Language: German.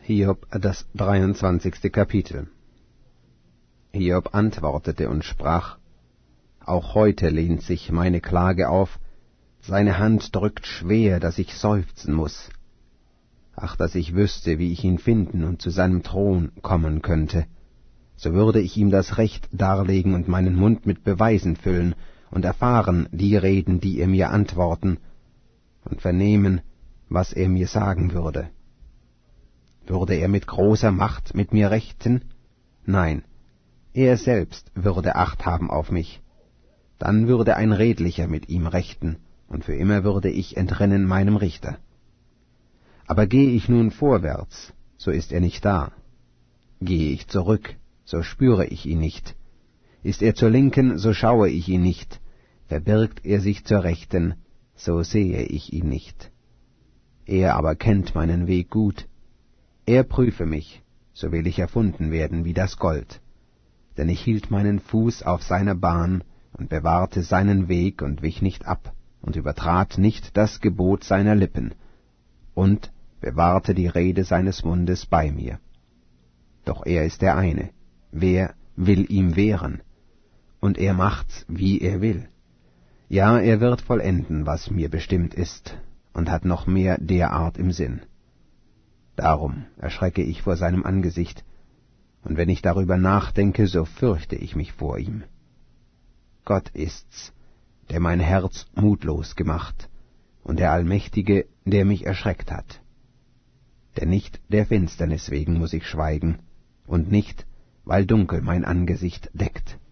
Hiob, das 23. Kapitel. Hiob antwortete und sprach: Auch heute lehnt sich meine Klage auf, seine Hand drückt schwer, dass ich seufzen muß. Ach, dass ich wüsste, wie ich ihn finden und zu seinem Thron kommen könnte, so würde ich ihm das Recht darlegen und meinen Mund mit Beweisen füllen und erfahren die Reden, die er mir antworten, und vernehmen, was er mir sagen würde. Würde er mit großer Macht mit mir rechten? Nein, er selbst würde Acht haben auf mich. Dann würde ein Redlicher mit ihm rechten, und für immer würde ich entrinnen meinem Richter. Aber gehe ich nun vorwärts, so ist er nicht da. Gehe ich zurück, so spüre ich ihn nicht. Ist er zur Linken, so schaue ich ihn nicht. Verbirgt er sich zur Rechten, so sehe ich ihn nicht. Er aber kennt meinen Weg gut. Er prüfe mich, so will ich erfunden werden wie das Gold. Denn ich hielt meinen Fuß auf seiner Bahn und bewahrte seinen Weg und wich nicht ab und übertrat nicht das Gebot seiner Lippen und bewahrte die Rede seines Mundes bei mir. Doch er ist der eine, wer will ihm wehren? Und er macht's, wie er will. Ja, er wird vollenden, was mir bestimmt ist, und hat noch mehr derart im Sinn. Darum erschrecke ich vor seinem Angesicht, und wenn ich darüber nachdenke, so fürchte ich mich vor ihm. Gott ist's, der mein Herz mutlos gemacht, und der Allmächtige, der mich erschreckt hat. Denn nicht der Finsternis wegen muß ich schweigen, und nicht, weil Dunkel mein Angesicht deckt.